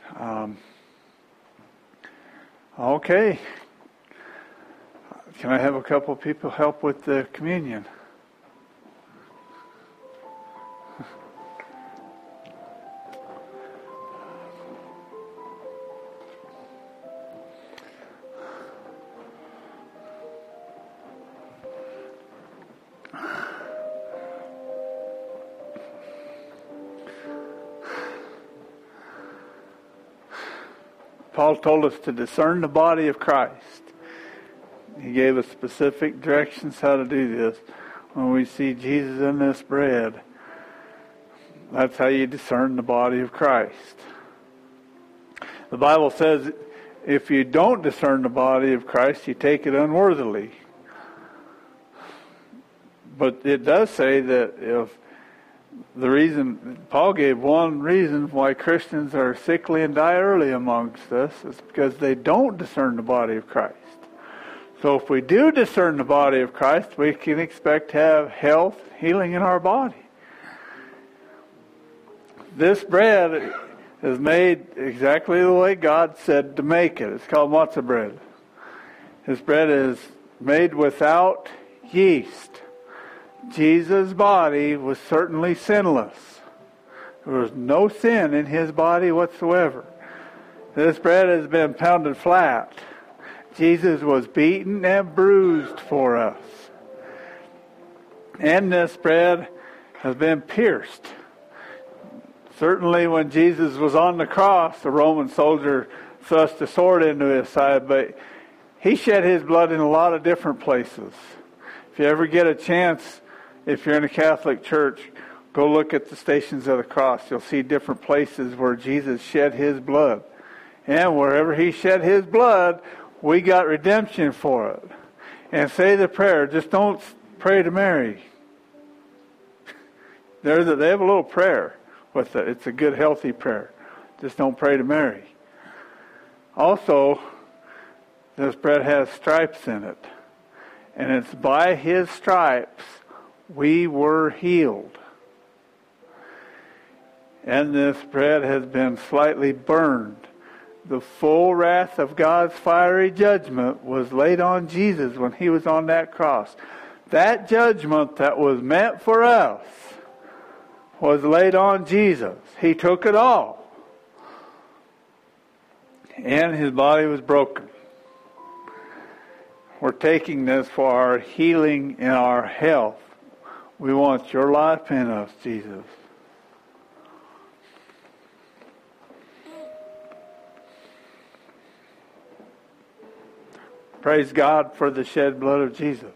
Okay. Can I have a couple of people help with the communion? Paul told us to discern the body of Christ. He gave us specific directions how to do this. When we see Jesus in this bread, that's how you discern the body of Christ. The Bible says if you don't discern the body of Christ, you take it unworthily. But it does say that if the reason, Paul gave one reason why Christians are sickly and die early amongst us is because they don't discern the body of Christ. So if we do discern the body of Christ, we can expect to have health, healing in our body. This bread is made exactly the way God said to make it. It's called matzah bread. This bread is made without yeast. Jesus' body was certainly sinless. There was no sin in his body whatsoever. This bread has been pounded flat. Jesus was beaten and bruised for us. And this bread has been pierced. Certainly when Jesus was on the cross, the Roman soldier thrust a sword into his side, but he shed his blood in a lot of different places. If you ever get a chance, if you're in a Catholic church, go look at the Stations of the Cross. You'll see different places where Jesus shed his blood. And wherever he shed his blood, we got redemption for it. And say the prayer. Just don't pray to Mary. They have a little prayer with it. It's a good, healthy prayer. Just don't pray to Mary. Also, this bread has stripes in it. And it's by his stripes we were healed. And this bread has been slightly burned. The full wrath of God's fiery judgment was laid on Jesus when he was on that cross. That judgment that was meant for us was laid on Jesus. He took it all. And his body was broken. We're taking this for our healing and our health. We want your life in us, Jesus. Praise God for the shed blood of Jesus.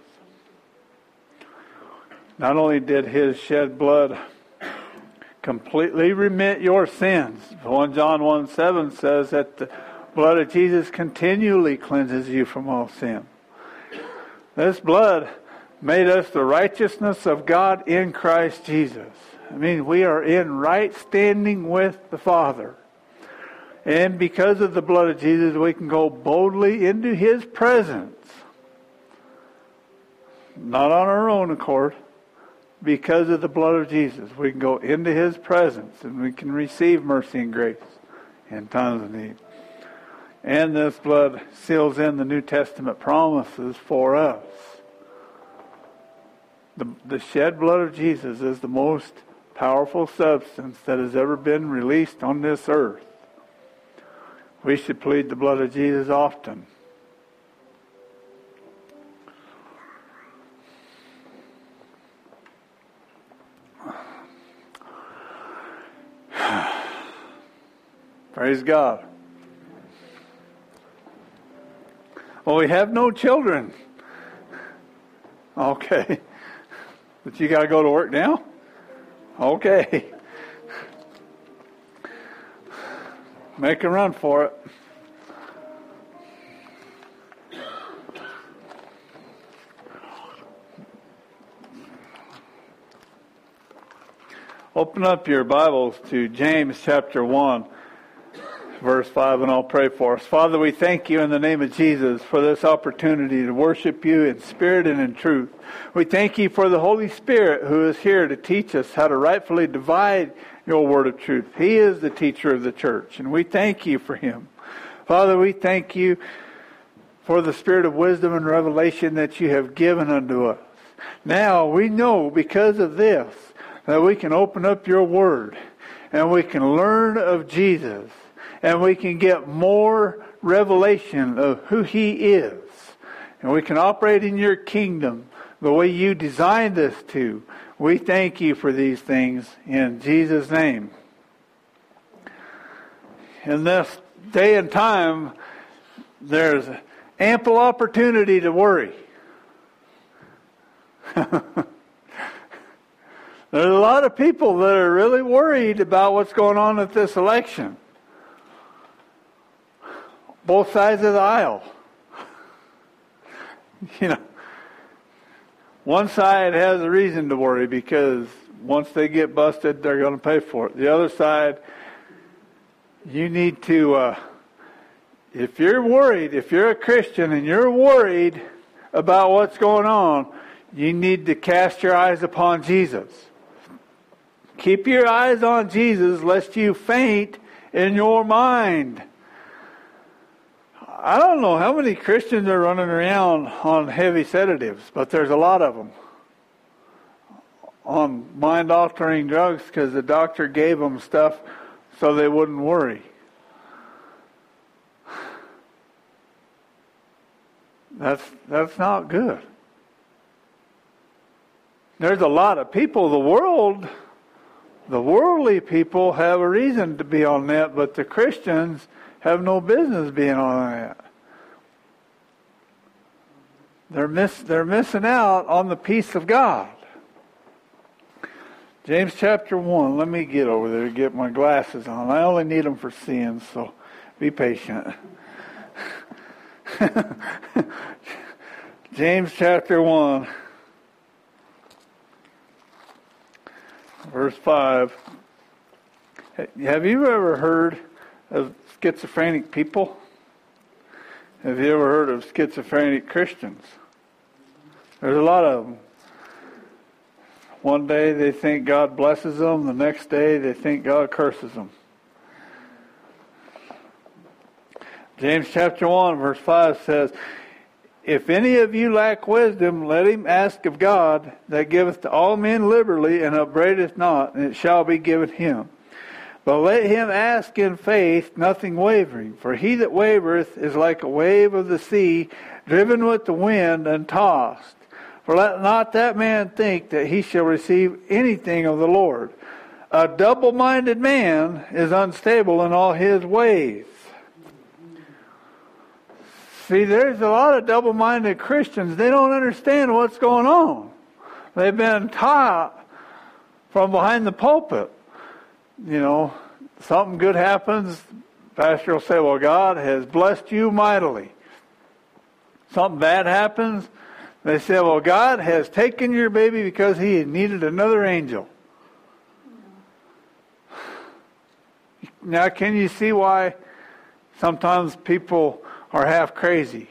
Not only did his shed blood completely remit your sins. 1 John 1:7 says that the blood of Jesus continually cleanses you from all sin. This blood made us the righteousness of God in Christ Jesus. I mean, we are in right standing with the Father. And because of the blood of Jesus, we can go boldly into his presence. Not on our own accord. Because of the blood of Jesus, we can go into his presence and we can receive mercy and grace in times of need. And this blood seals in the New Testament promises for us. The shed blood of Jesus is the most powerful substance that has ever been released on this earth. We should plead the blood of Jesus often. Praise God. Well, we have no children. Okay. But you got to go to work now? Okay. Make a run for it. Open up your Bibles to James chapter 1, verse 5, and I'll pray for us. Father, we thank you in the name of Jesus for this opportunity to worship you in spirit and in truth. We thank you for the Holy Spirit who is here to teach us how to rightfully divide your word of truth. He is the teacher of the church, and we thank you for him. Father, we thank you for the spirit of wisdom and revelation that you have given unto us. Now we know because of this that we can open up your word and we can learn of Jesus and we can get more revelation of who he is. And we can operate in your kingdom the way you designed us to. We thank you for these things in Jesus' name. In this day and time, there's ample opportunity to worry. There's a lot of people that are really worried about what's going on at this election. Both sides of the aisle. One side has a reason to worry because once they get busted, they're going to pay for it. The other side, you need to, if you're worried, if you're a Christian and you're worried about what's going on, you need to cast your eyes upon Jesus. Keep your eyes on Jesus lest you faint in your mind. I don't know how many Christians are running around on heavy sedatives, but there's a lot of them. On mind-altering drugs because the doctor gave them stuff so they wouldn't worry. That's not good. There's a lot of people, the worldly people have a reason to be on that, but the Christians have no business being on that. They're missing out on the peace of God. James chapter 1. Let me get over there and get my glasses on. I only need them for seeing, so be patient. James chapter 1. Verse 5. Have you ever heard of schizophrenic people? Have you ever heard of schizophrenic Christians? There's a lot of them. One day they think God blesses them. The next day they think God curses them. James chapter 1 verse 5 says, if any of you lack wisdom, let him ask of God, that giveth to all men liberally, and upbraideth not, and it shall be given him. But let him ask in faith, nothing wavering. For he that wavereth is like a wave of the sea, driven with the wind and tossed. For let not that man think that he shall receive anything of the Lord. A double-minded man is unstable in all his ways. See, there's a lot of double-minded Christians. They don't understand what's going on. They've been taught from behind the pulpit. Something good happens, the pastor will say, well, God has blessed you mightily. Something bad happens, they say, well, God has taken your baby because he needed another angel. Now, can you see why sometimes people are half crazy?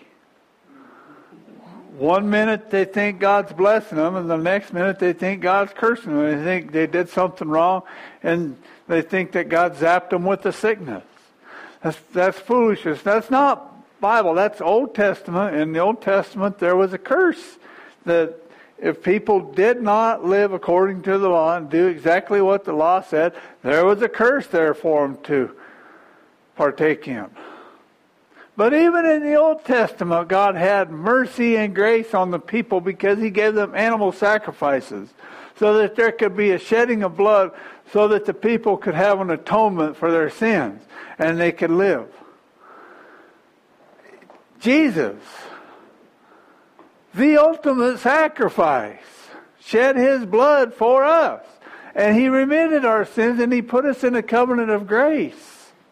One minute they think God's blessing them, and the next minute they think God's cursing them. They think they did something wrong, and they think that God zapped them with the sickness. That's foolishness. That's not Bible. That's Old Testament. In the Old Testament, there was a curse that if people did not live according to the law and do exactly what the law said, there was a curse there for them to partake in. But even in the Old Testament, God had mercy and grace on the people because he gave them animal sacrifices so that there could be a shedding of blood so that the people could have an atonement for their sins and they could live. Jesus, the ultimate sacrifice, shed his blood for us. And he remitted our sins and he put us in a covenant of grace.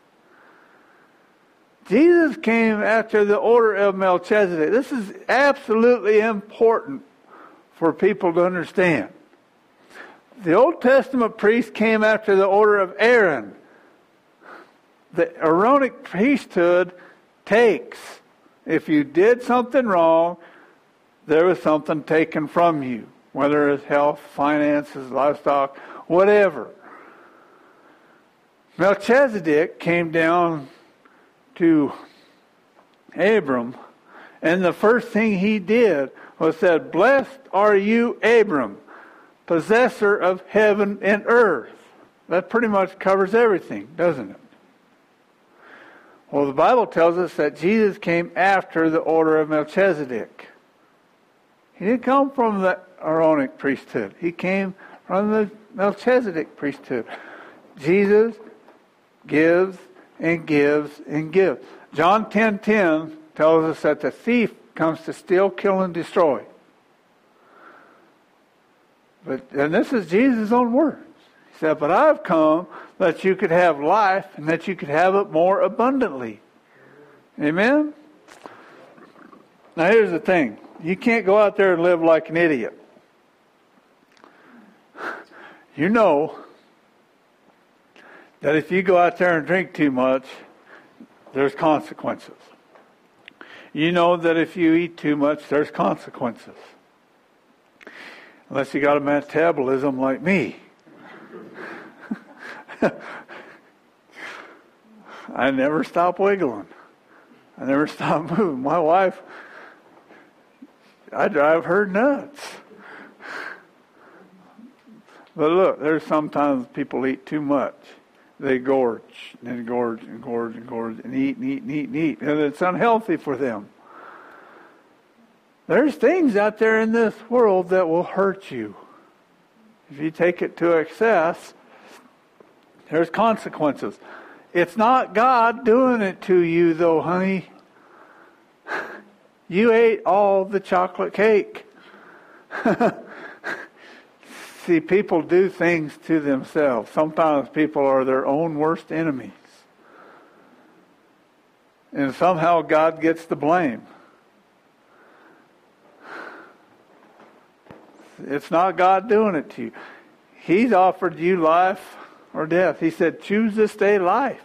Jesus came after the order of Melchizedek. This is absolutely important for people to understand. The Old Testament priest came after the order of Aaron. the Aaronic priesthood takes. If you did something wrong, there was something taken from you, whether it's health, finances, livestock, whatever. Melchizedek came down to Abram, and the first thing he did was said, "Blessed are you, Abram, possessor of heaven and earth." That pretty much covers everything, doesn't it? Well, the Bible tells us that Jesus came after the order of Melchizedek. He didn't come from the Aaronic priesthood. He came from the Melchizedek priesthood. Jesus gives and gives and gives. John 10:10 tells us that the thief comes to steal, kill, and destroy. And this is Jesus' own words. He said, "But I've come that you could have life and that you could have it more abundantly." Amen? Now here's the thing. You can't go out there and live like an idiot. You know that if you go out there and drink too much, there's consequences. You know that if you eat too much, there's consequences. Unless you got a metabolism like me. I never stop wiggling. I never stop moving. My wife, I drive her nuts. But look, there's sometimes people eat too much. They gorge and gorge and gorge and gorge and eat and eat and eat and eat. And it's unhealthy for them. There's things out there in this world that will hurt you. If you take it to excess, there's consequences. It's not God doing it to you, though, honey. You ate all the chocolate cake. See, people do things to themselves. Sometimes people are their own worst enemies. And somehow God gets the blame. It's not God doing it to you. He's offered you life or death. He said, choose this day life.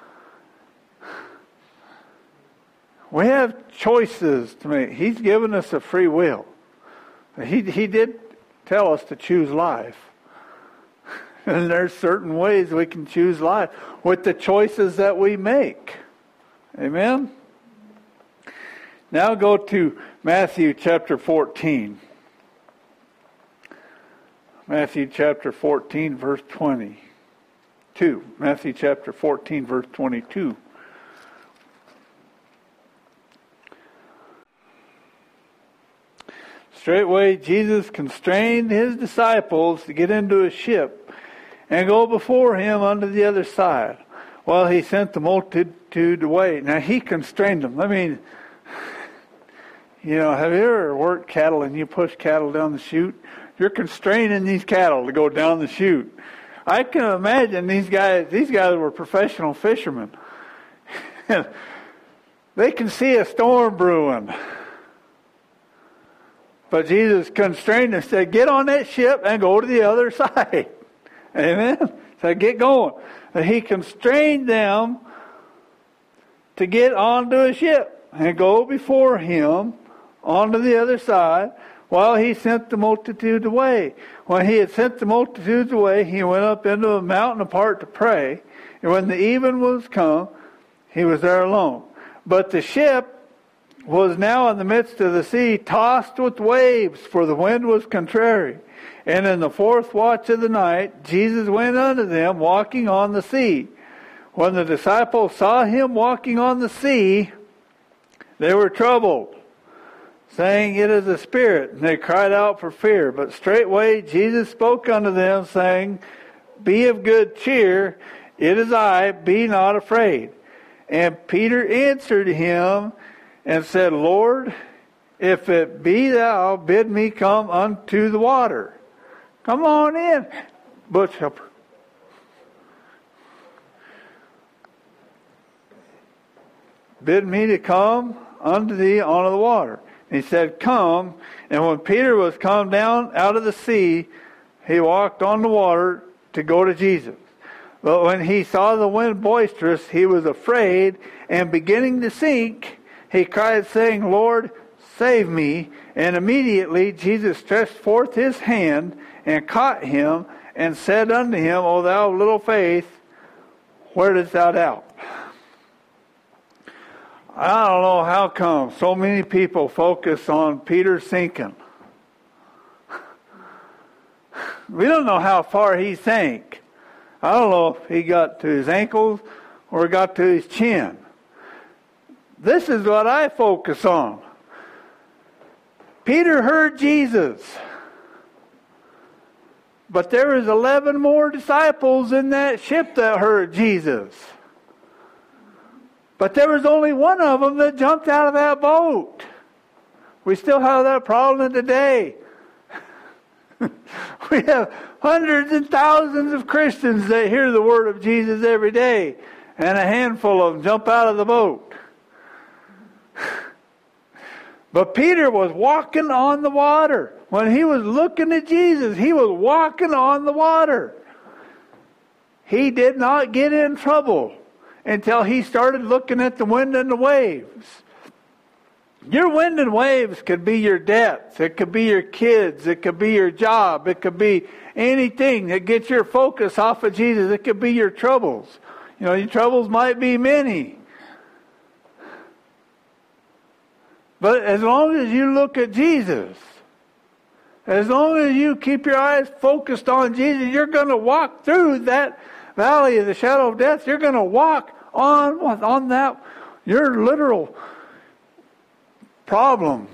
We have choices to make. He's given us a free will. He did tell us to choose life. And there's certain ways we can choose life with the choices that we make. Amen? Now go to Matthew chapter 14. Matthew chapter 14, verse 22. Matthew chapter 14, verse 22. Straightway Jesus constrained his disciples to get into a ship and go before him unto the other side, while he sent the multitude away. Now he constrained them. I mean, have you ever worked cattle and you push cattle down the chute? You're constraining these cattle to go down the chute. I can imagine these guys were professional fishermen. They can see a storm brewing. But Jesus constrained them and said, get on that ship and go to the other side. Amen? So get going. And he constrained them to get onto a ship and go before him onto the other side while he sent the multitude away. When he had sent the multitudes away, he went up into a mountain apart to pray. And when the even was come, he was there alone. But the ship was now in the midst of the sea, tossed with waves, for the wind was contrary. And in the fourth watch of the night, Jesus went unto them, walking on the sea. When the disciples saw him walking on the sea, they were troubled, saying, it is a spirit. And they cried out for fear. But straightway Jesus spoke unto them, saying, be of good cheer, it is I, be not afraid. And Peter answered him, and said, Lord, if it be thou, bid me come unto the water. Come on in, bush helper. Bid me to come unto thee onto the water. And he said, come. And when Peter was come down out of the sea, he walked on the water to go to Jesus. But when he saw the wind boisterous, he was afraid, and beginning to sink, he cried, saying, Lord, save me. And immediately Jesus stretched forth his hand and caught him, and said unto him, O thou of little faith, where didst thou doubt? I don't know how come so many people focus on Peter sinking. We don't know how far he sank. I don't know if he got to his ankles or got to his chin. This is what I focus on. Peter heard Jesus. But there was 11 more disciples in that ship that heard Jesus. But there was only one of them that jumped out of that boat. We still have that problem today. We have hundreds and thousands of Christians that hear the word of Jesus every day, and a handful of them jump out of the boat. But Peter was walking on the water. When he was looking at Jesus, he was walking on the water. He did not get in trouble until he started looking at the wind and the waves. Your wind and waves could be your debts. It could be your kids. It could be your job. It could be anything that gets your focus off of Jesus. It could be your troubles. You know, your troubles might be many. But as long as you look at Jesus, as long as you keep your eyes focused on Jesus, you're going to walk through that valley of the shadow of death. You're going to walk on that, your literal problems.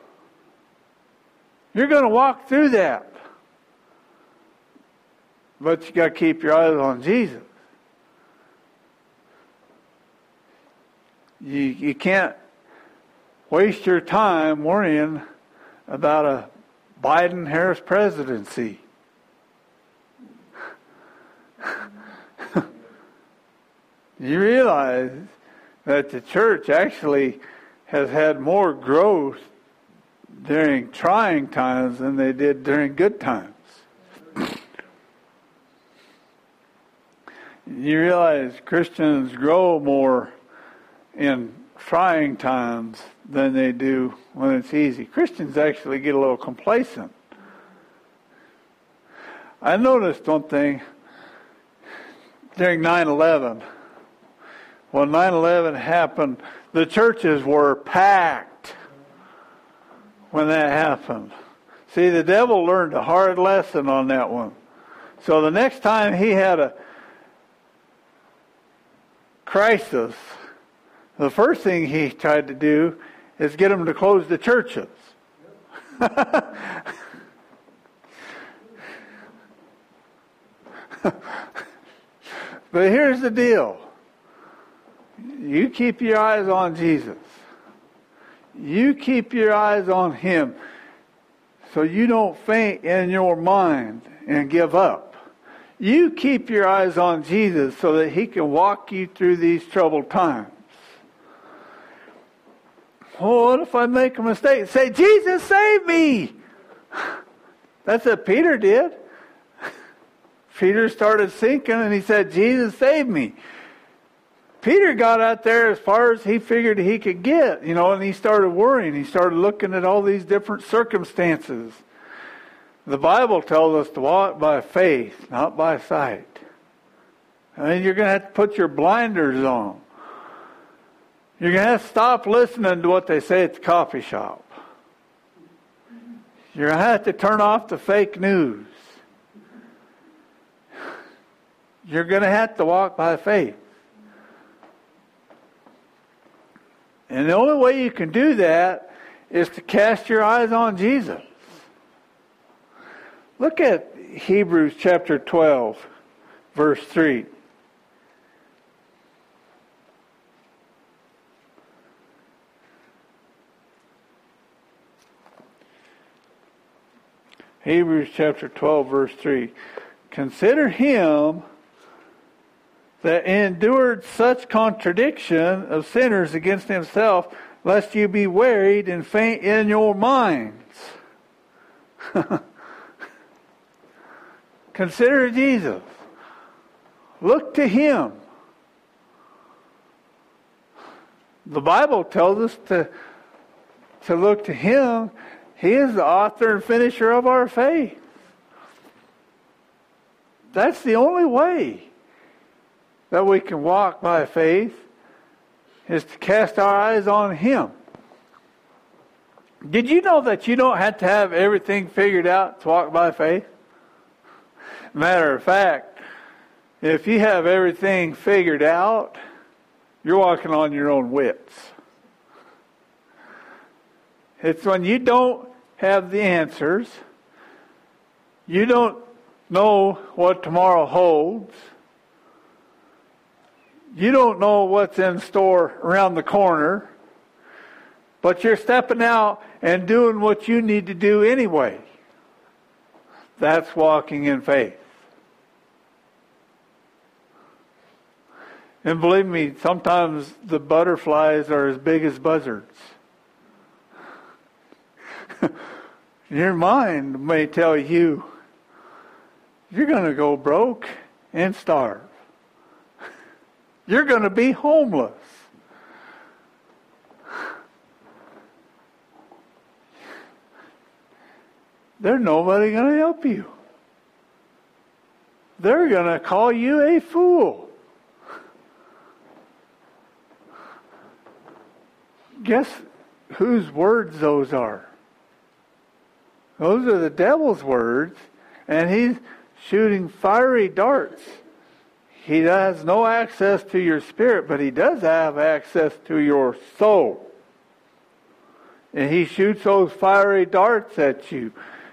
You're going to walk through that. But you got to keep your eyes on Jesus. You can't waste your time worrying about a Biden-Harris presidency. You realize that the church actually has had more growth during trying times than they did during good times. You realize Christians grow more in trying times than they do when it's easy. Christians actually get a little complacent. I noticed one thing during 9/11. When 9/11 happened, the churches were packed when that happened. See, the devil learned a hard lesson on that one. So the next time he had a crisis, the first thing he tried to do is get them to close the churches. But here's the deal. You keep your eyes on Jesus. You keep your eyes on Him so you don't faint in your mind and give up. You keep your eyes on Jesus so that He can walk you through these troubled times. Oh, what if I make a mistake? Say, Jesus, save me! That's what Peter did. Peter started sinking and he said, Jesus, save me. Peter got out there as far as he figured he could get, and he started worrying. He started looking at all these different circumstances. The Bible tells us to walk by faith, not by sight. I mean, you're going to have to put your blinders on. You're going to have to stop listening to what they say at the coffee shop. You're going to have to turn off the fake news. You're going to have to walk by faith. And the only way you can do that is to cast your eyes on Jesus. Look at Hebrews chapter 12, verse 3. Hebrews chapter 12, verse 3. Consider him that endured such contradiction of sinners against himself, lest you be wearied and faint in your minds. Consider Jesus. Look to Him. The Bible tells us to look to Him. He is the author and finisher of our faith. That's the only way that we can walk by faith, is to cast our eyes on Him. Did you know that you don't have to have everything figured out to walk by faith? Matter of fact, if you have everything figured out, you're walking on your own wits. It's when you don't have the answers, you don't know what tomorrow holds, you don't know what's in store around the corner, but you're stepping out and doing what you need to do anyway. That's walking in faith. And believe me, sometimes the butterflies are as big as buzzards. Your mind may tell you, you're going to go broke and starve. You're going to be homeless. There's nobody going to help you. They're going to call you a fool. Guess whose words those are? Those are the devil's words, and he's shooting fiery darts. He has no access to your spirit, but he does have access to your soul. And he shoots those fiery darts at you.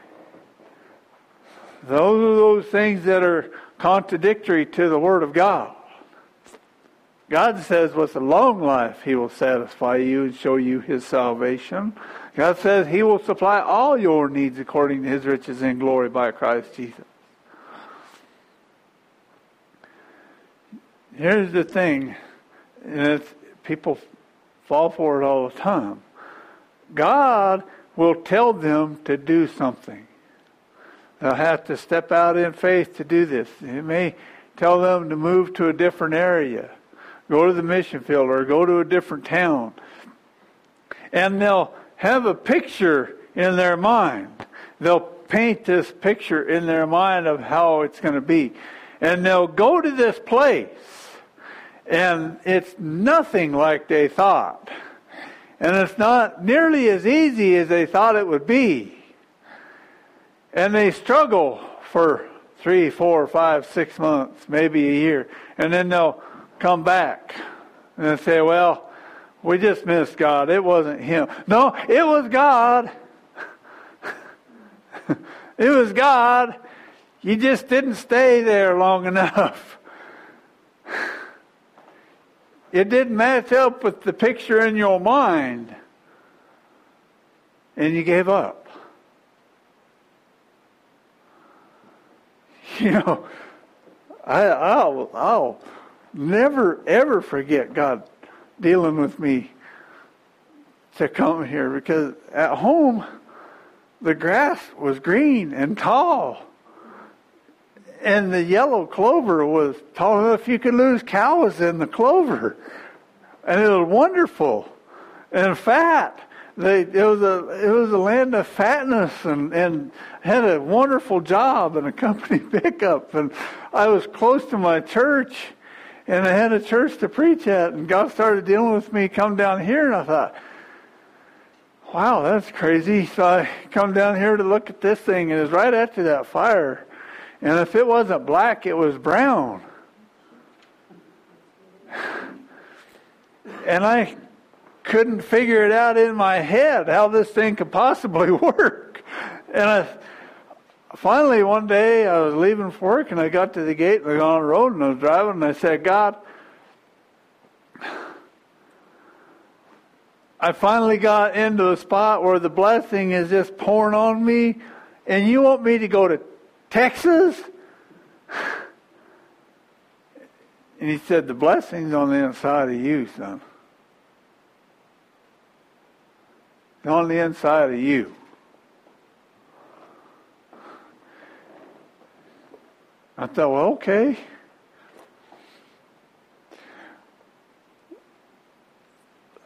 Those are those things that are contradictory to the Word of God. God says with a long life He will satisfy you and show you His salvation. God says He will supply all your needs according to His riches in glory by Christ Jesus. Here's the thing, and people fall for it all the time. God will tell them to do something. They'll have to step out in faith to do this. He may tell them to move to a different area, go to the mission field, or go to a different town. And they'll have a picture in their mind. They'll paint this picture in their mind of how it's going to be. And they'll go to this place, and it's nothing like they thought. And it's not nearly as easy as they thought it would be. And they struggle for 3, 4, 5, 6 months, maybe a year. And then they'll come back and say, well, we just missed God. It wasn't Him. No, it was God. It was God. You just didn't stay there long enough. It didn't match up with the picture in your mind. And you gave up. You know, I'll never, ever forget God dealing with me to come here, because at home, the grass was green and tall. And the yellow clover was tall enough you could lose cows in the clover. And it was wonderful and fat. It was a land of fatness, and had a wonderful job and a company pickup. And I was close to my church, and I had a church to preach at. And God started dealing with me, come down here, and I thought, wow, that's crazy. So I come down here to look at this thing, and it was right after that fire. And if it wasn't black, it was brown. And I couldn't figure it out in my head how this thing could possibly work. And finally one day I was leaving for work, and I got to the gate and I got on the road and I was driving, and I said, God, I finally got into a spot where the blessing is just pouring on me, and you want me to go to Texas? And He said, the blessing's on the inside of you, son. It's on the inside of you. I thought, well, okay.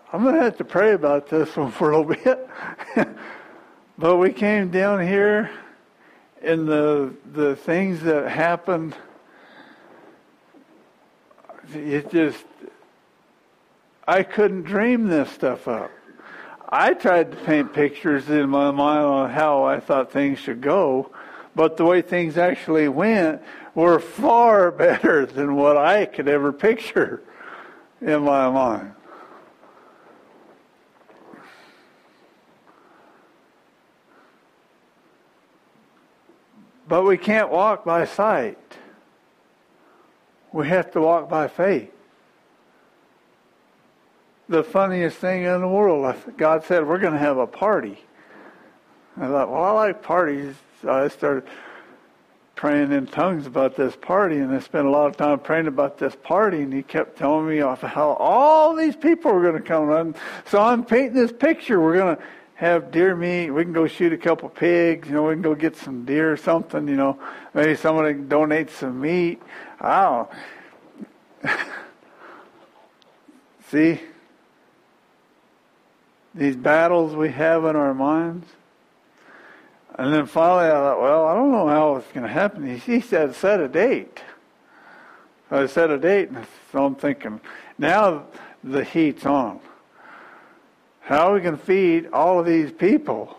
I'm going to have to pray about this one for a little bit. But we came down here, and the things that happened, I couldn't dream this stuff up. I tried to paint pictures in my mind on how I thought things should go, but the way things actually went were far better than what I could ever picture in my mind. But we can't walk by sight. We have to walk by faith. The funniest thing in the world, God said, we're going to have a party. I thought, well, I like parties. So I started praying in tongues about this party, and I spent a lot of time praying about this party, and he kept telling me how all these people were going to come on. So I'm painting this picture. We're going to have deer meat. We can go shoot a couple pigs. We can go get some deer or something. Maybe somebody can donate some meat. I don't. See? These battles we have in our minds. And then finally I thought, well, I don't know how it's going to happen. He said, set a date. So I set a date, and so I'm thinking, now the heat's on. How are we going to feed all of these people?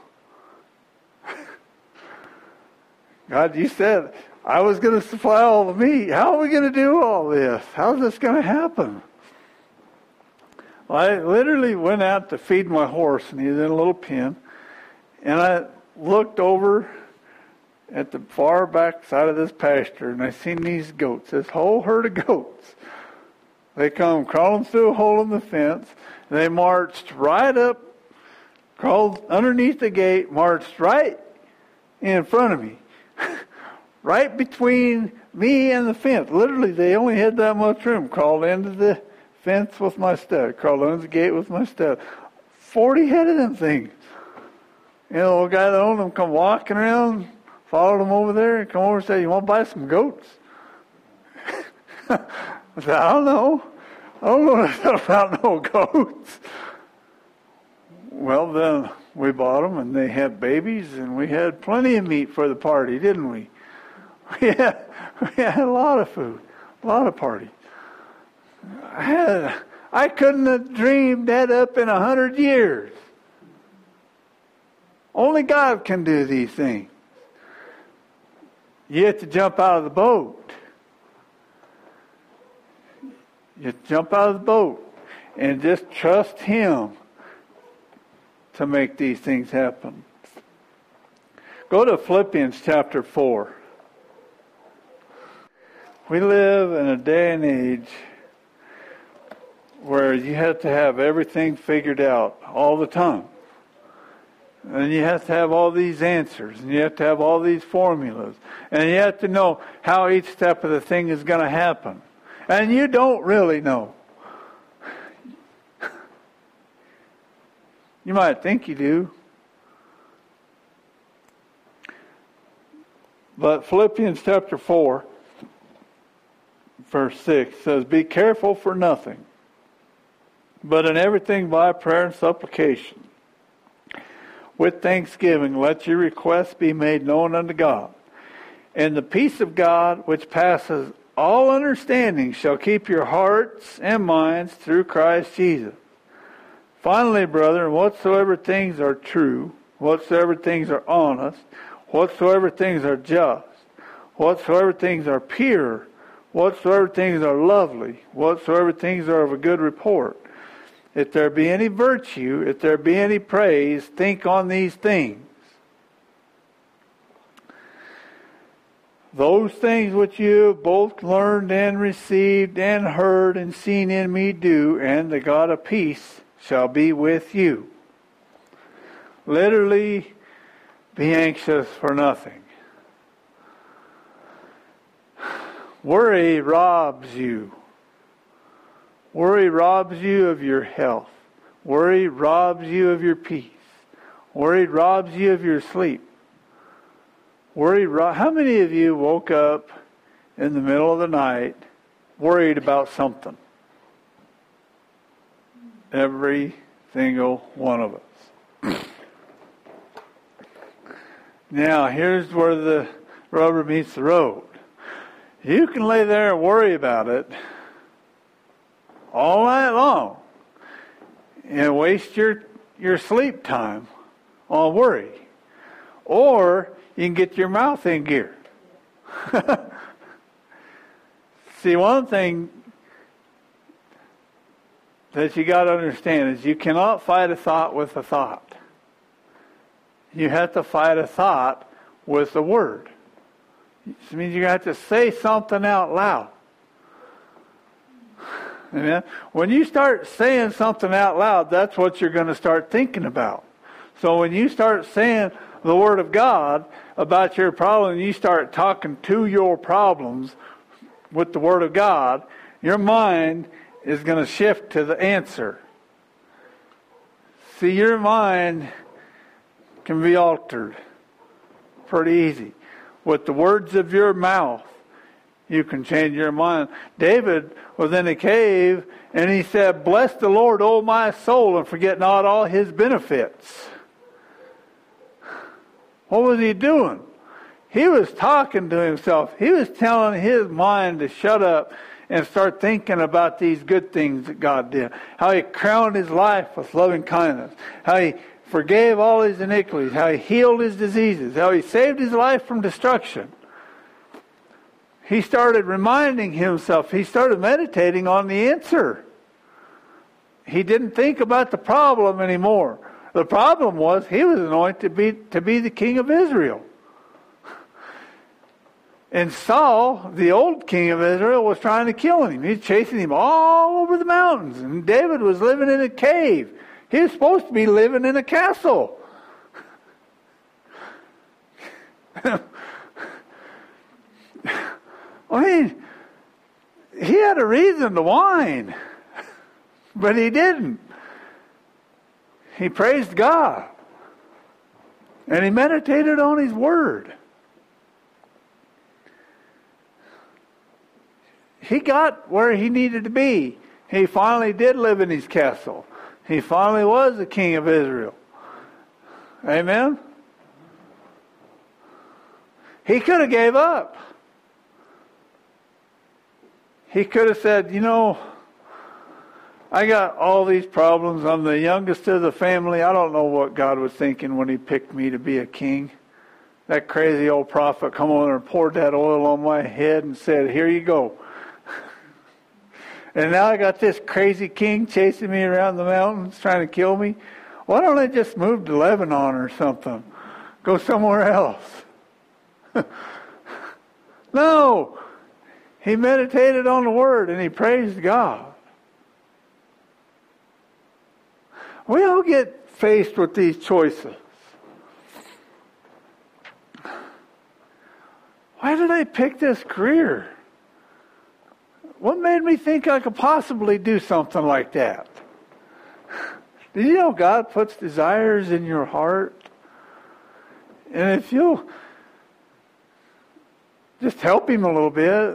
God, you said I was going to supply all the meat. How are we going to do all this? How's this going to happen? Well, I literally went out to feed my horse, and he was in a little pen. And I looked over at the far back side of this pasture, and I seen these goats, this whole herd of goats. They come crawling through a hole in the fence. And they marched right up, crawled underneath the gate, marched right in front of me. Right between me and the fence. Literally, they only had that much room. Crawled into the fence with my stud. Crawled under the gate with my stud. 40 head of them things. The old guy that owned them come walking around, followed them over there, and come over and say, you want to buy some goats? I said, I don't know. I don't know nothing about no goats. Well, then we bought them, and they had babies, and we had plenty of meat for the party, didn't we? We had a lot of food, a lot of party. I couldn't have dreamed that up in 100 years. Only God can do these things. You have to jump out of the boat. You have to jump out of the boat and just trust Him to make these things happen. Go to Philippians chapter 4. We live in a day and age where you have to have everything figured out all the time. And you have to have all these answers, and you have to have all these formulas, and you have to know how each step of the thing is going to happen. And you don't really know. You might think you do. But Philippians chapter 4, verse 6 says, be careful for nothing, but in everything by prayer and supplication. With thanksgiving, let your requests be made known unto God. And the peace of God, which passes all understanding, shall keep your hearts and minds through Christ Jesus. Finally, brethren, whatsoever things are true, whatsoever things are honest, whatsoever things are just, whatsoever things are pure, whatsoever things are lovely, whatsoever things are of a good report, if there be any virtue, if there be any praise, think on these things. Those things which you have both learned and received and heard and seen in me do, and the God of peace shall be with you. Literally, be anxious for nothing. Worry robs you. Worry robs you of your health. Worry robs you of your peace. Worry robs you of your sleep. How many of you woke up in the middle of the night worried about something? Every single one of us. Now, here's where the rubber meets the road. You can lay there and worry about it all night long and waste your sleep time on worry. Or you can get your mouth in gear. See, one thing that you got to understand is you cannot fight a thought with a thought. You have to fight a thought with a word. It means you have to say something out loud. Amen? When you start saying something out loud, that's what you're going to start thinking about. So when you start saying the Word of God about your problem, you start talking to your problems with the Word of God, your mind is going to shift to the answer. See, your mind can be altered pretty easy. With the words of your mouth, you can change your mind. David was in a cave and he said, "Bless the Lord, O my soul, and forget not all His benefits." What was he doing? He was talking to himself. He was telling his mind to shut up and start thinking about these good things that God did. How He crowned his life with loving kindness. How He forgave all his iniquities. How He healed his diseases. How He saved his life from destruction. He started reminding himself. He started meditating on the answer. He didn't think about the problem anymore. The problem was he was anointed to be the king of Israel. And Saul, the old king of Israel, was trying to kill him. He's chasing him all over the mountains. And David was living in a cave. He was supposed to be living in a castle. I mean, he had a reason to whine, but he didn't. He praised God. And he meditated on His Word. He got where he needed to be. He finally did live in his castle. He finally was the king of Israel. Amen? He could have gave up. He could have said, I got all these problems. I'm the youngest of the family. I don't know what God was thinking when He picked me to be a king. That crazy old prophet come over and poured that oil on my head and said, "Here you go." And now I got this crazy king chasing me around the mountains trying to kill me. Why don't I just move to Lebanon or something? Go somewhere else. No. He meditated on the Word and he praised God. We all get faced with these choices. Why did I pick this career? What made me think I could possibly do something like that? Did you know God puts desires in your heart? And if you'll just help Him a little bit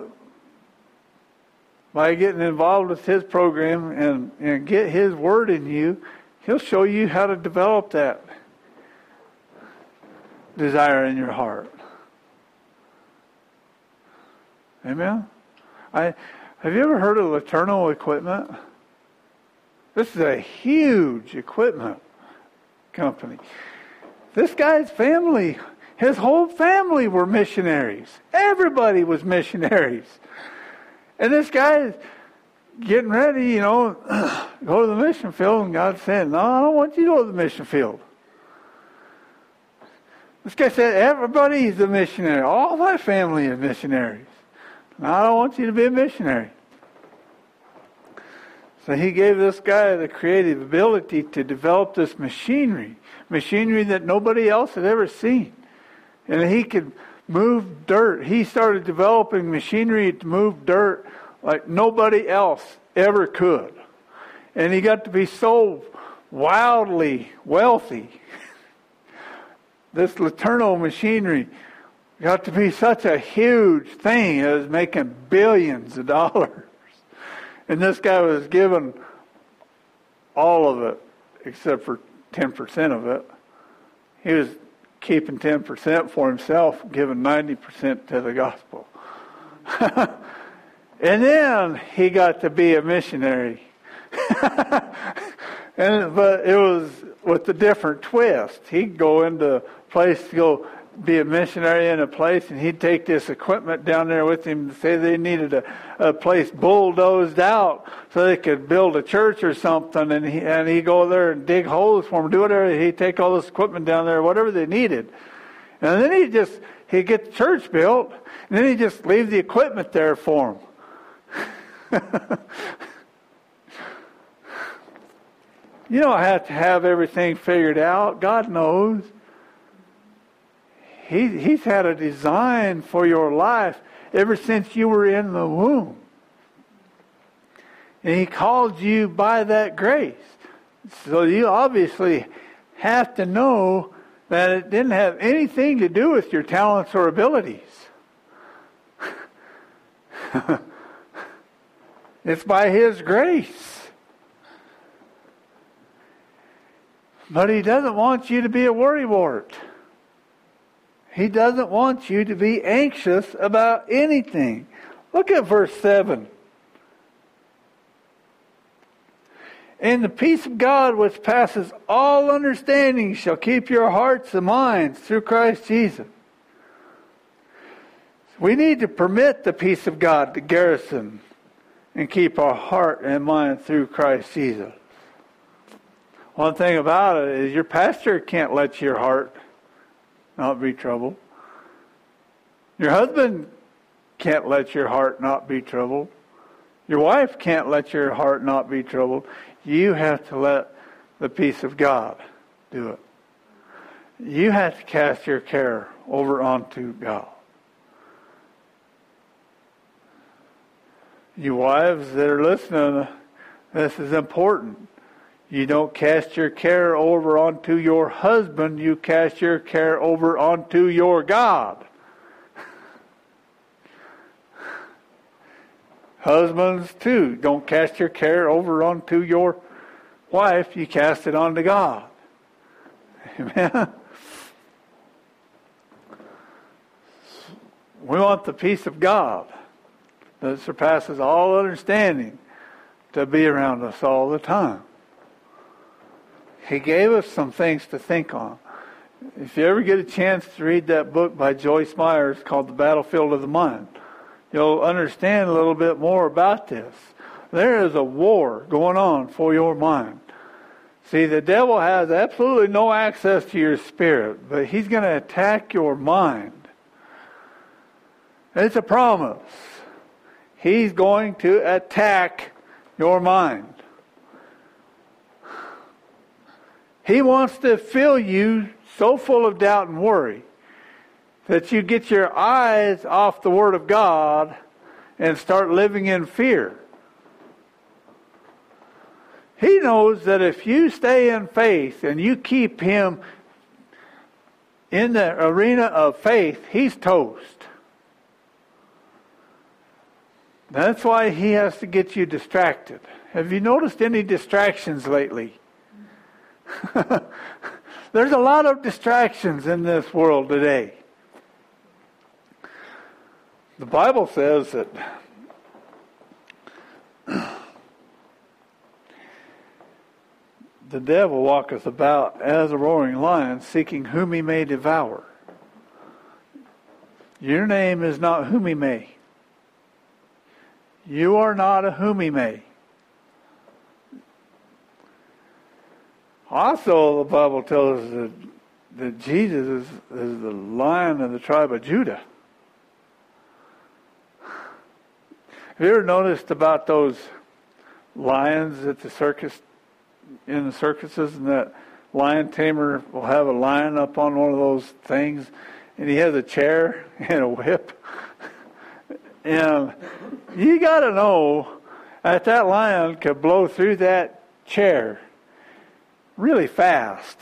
by getting involved with His program and get His Word in you, He'll show you how to develop that desire in your heart. Amen? Have you ever heard of Laterno Equipment? This is a huge equipment company. This guy's family, his whole family were missionaries. Everybody was missionaries. And this guy getting ready, go to the mission field, and God said, "No, I don't want you to go to the mission field." This guy said, "Everybody's a missionary. All my family is missionaries. No, I don't want you to be a missionary." So he gave this guy the creative ability to develop this machinery that nobody else had ever seen. And he could move dirt. He started developing machinery to move dirt like nobody else ever could. And he got to be so wildly wealthy. This Laterno machinery got to be such a huge thing. It was making billions of dollars. And this guy was given all of it except for 10% of it. He was keeping 10% for himself, giving 90% to the gospel. And then he got to be a missionary. But it was with a different twist. He'd go into a place to go be a missionary in a place, and he'd take this equipment down there with him to say they needed a place bulldozed out so they could build a church or something, and he'd go there and dig holes for them, do whatever. He'd take all this equipment down there, whatever they needed. And then he'd get the church built, and then he'd just leave the equipment there for them. You don't have to have everything figured out. God knows. He's had a design for your life ever since you were in the womb. And He called you by that grace. So you obviously have to know that it didn't have anything to do with your talents or abilities. It's by His grace. But He doesn't want you to be a worrywart. He doesn't want you to be anxious about anything. Look at verse 7. And the peace of God which passes all understanding shall keep your hearts and minds through Christ Jesus. We need to permit the peace of God to garrison and keep our heart and mind through Christ Jesus. One thing about it is your pastor can't let your heart not be troubled. Your husband can't let your heart not be troubled. Your wife can't let your heart not be troubled. You have to let the peace of God do it. You have to cast your care over onto God. You wives that are listening, this is important. You don't cast your care over onto your husband. You cast your care over onto your God. Husbands, too, don't cast your care over onto your wife. You cast it onto God. Amen. We want the peace of God that surpasses all understanding to be around us all the time. He gave us some things to think on. If you ever get a chance to read that book by Joyce Myers called The Battlefield of the Mind, you'll understand a little bit more about this. There is a war going on for your mind. See, the devil has absolutely no access to your spirit, but he's going to attack your mind. It's a promise. He's going to attack your mind. He wants to fill you so full of doubt and worry that you get your eyes off the Word of God and start living in fear. He knows that if you stay in faith and you keep Him in the arena of faith, He's toast. That's why He has to get you distracted. Have you noticed any distractions lately? There's a lot of distractions in this world today. The Bible says that the devil walketh about as a roaring lion, seeking whom he may devour. Your name is not whom he may. You are not a whom he may. Also, the Bible tells us that Jesus is the Lion of the tribe of Judah. Have you ever noticed about those lions at the circus, in the circuses, and that lion tamer will have a lion up on one of those things, and he has a chair and a whip? And you got to know that lion could blow through that chair really fast.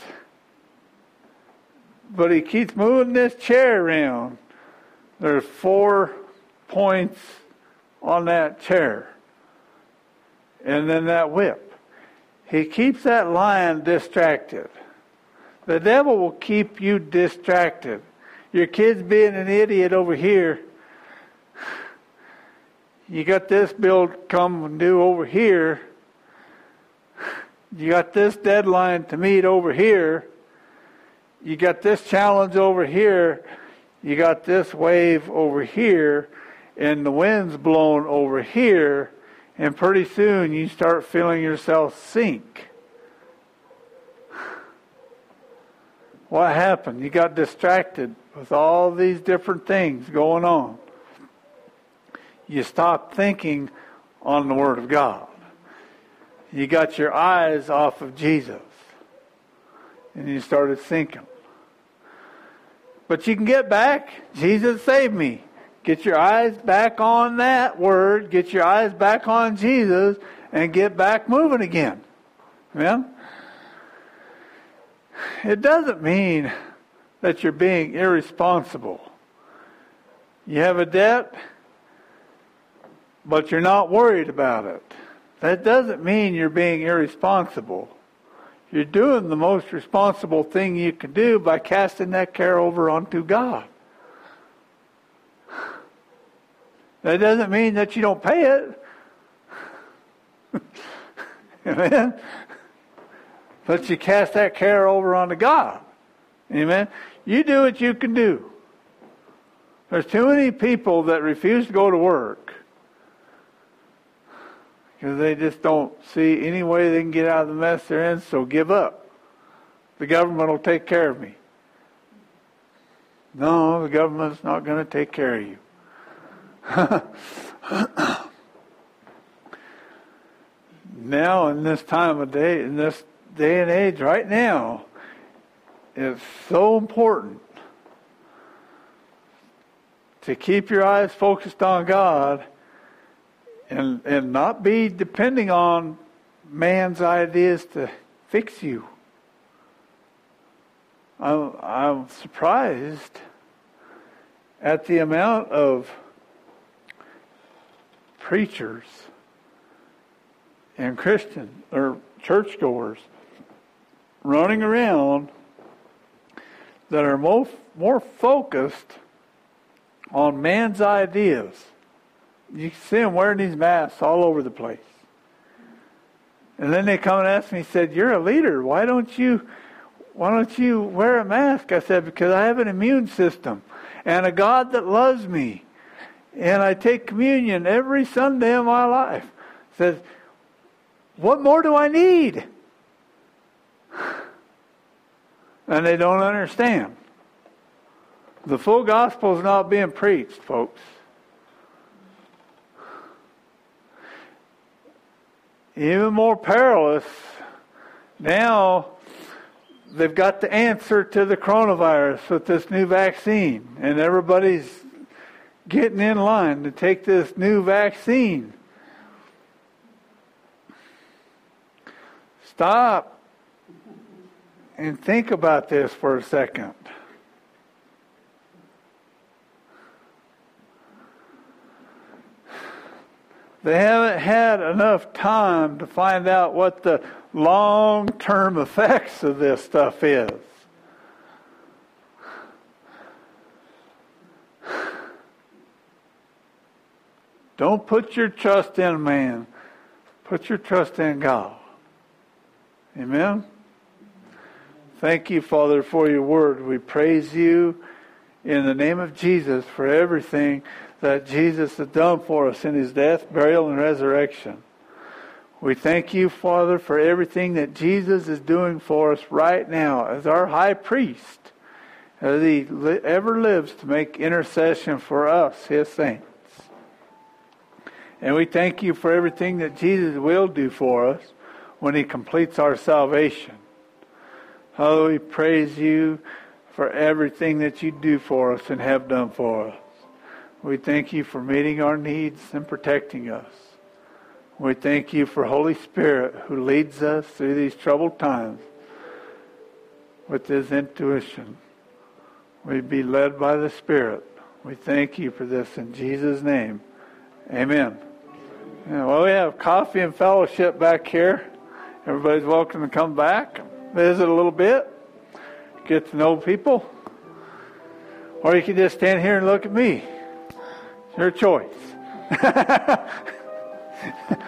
But he keeps moving this chair around. There's 4 points on that chair. And then that whip. he keeps that lion distracted. The devil will keep you distracted. Your kid's being an idiot over here. You got this bill come due over here. You got this deadline to meet over here. You got this challenge over here. You got this wave over here. And the wind's blowing over here. And pretty soon you start feeling yourself sink. What happened? You got distracted with all these different things going on. You stopped thinking on the Word of God. You got your eyes off of Jesus. And you started thinking. But you can get back. Jesus saved me. Get your eyes back on that Word. Get your eyes back on Jesus. And get back moving again. Amen? It doesn't mean that you're being irresponsible. You have a debt, but you're not worried about it. That doesn't mean you're being irresponsible. You're doing the most responsible thing you can do by casting that care over onto God. That doesn't mean that you don't pay it. Amen? But you cast that care over onto God. Amen? You do what you can do. There's too many people that refuse to go to work because they just don't see any way they can get out of the mess they're in, so give up. The government will take care of me. No, the government's not going to take care of you. Now, in this time of day, in this day and age right now, it's so important to keep your eyes focused on God and not be depending on man's ideas to fix you. I'm surprised at the amount of preachers and Christian or churchgoers running around that are more focused on man's ideas. You see them wearing these masks all over the place. And then they come and ask me, said, "You're a leader. Why don't you wear a mask?" I said, "Because I have an immune system and a God that loves me. And I take communion every Sunday of my life." Says, "What more do I need?" And they don't understand. The full gospel is not being preached, folks. Even more perilous, now they've got the answer to the coronavirus with this new vaccine. And everybody's getting in line to take this new vaccine. Stop and think about this for a second. They haven't had enough time to find out what the long-term effects of this stuff is. Don't put your trust in man. Put your trust in God. Amen? Thank you, Father, for your word. We praise you in the name of Jesus for everything that Jesus has done for us in his death, burial, and resurrection. We thank you, Father, for everything that Jesus is doing for us right now as our high priest, as he ever lives to make intercession for us, his saints. And we thank you for everything that Jesus will do for us when he completes our salvation. Oh, we praise you for everything that you do for us and have done for us. We thank you for meeting our needs and protecting us. We thank you for Holy Spirit who leads us through these troubled times with his intuition. We be led by the Spirit. We thank you for this in Jesus' name. Amen. Yeah, well, we have coffee and fellowship back here. Everybody's welcome to come back, visit a little bit, get to know people. Or you can just stand here and look at me. It's your choice.